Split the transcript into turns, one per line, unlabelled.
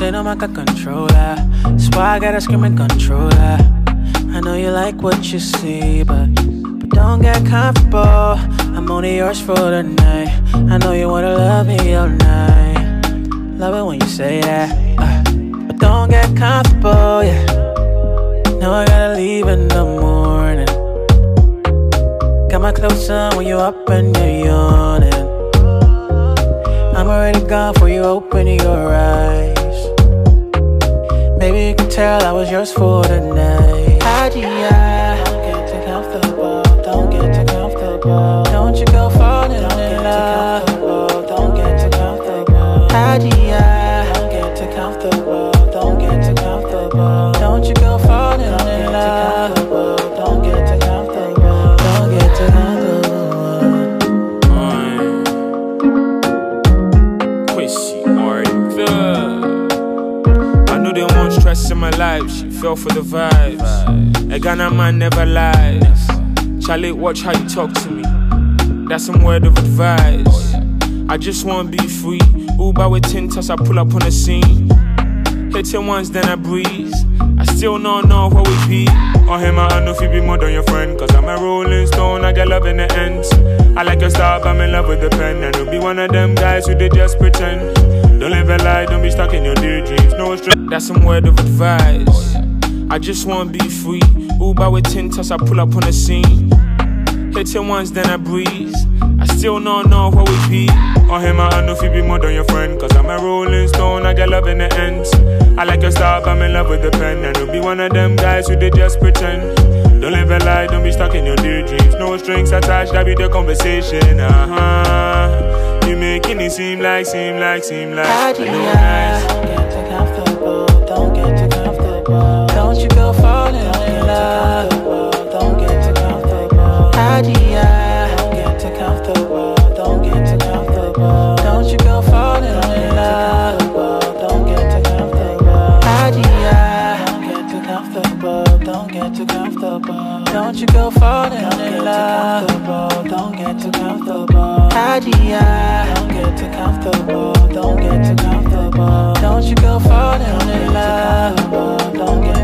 say no man can control that. That's why I gotta scream and control that. I know you like what you see, but don't get comfortable. I'm only yours for the night. I know you wanna love me all night. Love it when you say that, but don't get comfortable, yeah. Now I gotta leave in the morning. Got my clothes on when you up and you're yawning. I'm already gone before you open your eyes. Maybe you can tell I was yours for the night. Don't get too comfortable. Don't get too comfortable. Don't you go falling in love. Don't get too comfortable. Don't get too comfortable. Don't get too comfortable. Don't you go falling in love. Don't get too comfortable. Don't get too comfortable.
I know they want stress in my life. She fell for the vibes. A Ghana man never lies. Charlie, watch how you talk to me. That's some word of advice. I just wanna be free. Uber with tintas, I pull up on the scene. Hitting once, then I breeze. I still don't know what we be. On him, I know if you be more than your friend. Cause I'm a rolling stone, I get love in the ends. I like your style, I'm in love with the pen. And don't be one of them guys who they just pretend. Don't live a lie, don't be stuck in your daydreams. No stress, that's some word of advice. I just wanna be free. Uber with tintas, I pull up on the scene. Hitting once, then I breeze. I still don't know what we be. On him, I know if you be more than your friend. Cause I'm a rolling stone, I get love in the ends. I like your style, I'm in love with the pen. And don't be one of them guys who they just pretend. Don't live a lie, don't be stuck in your daydreams. No strings attached, that be the conversation. You making it seem like nice.
Don't get too comfortable. Don't get too comfortable. Don't you go falling in love. Don't get too comfortable. Don't get too comfortable. Don't get too comfortable. Don't you go falling in love. Don't get too comfortable. Don't get too comfortable. Don't get too comfortable. Don't you go falling in love. Don't get too comfortable. Don't get too comfortable. Don't get too comfortable. Don't you go falling in love. Don't get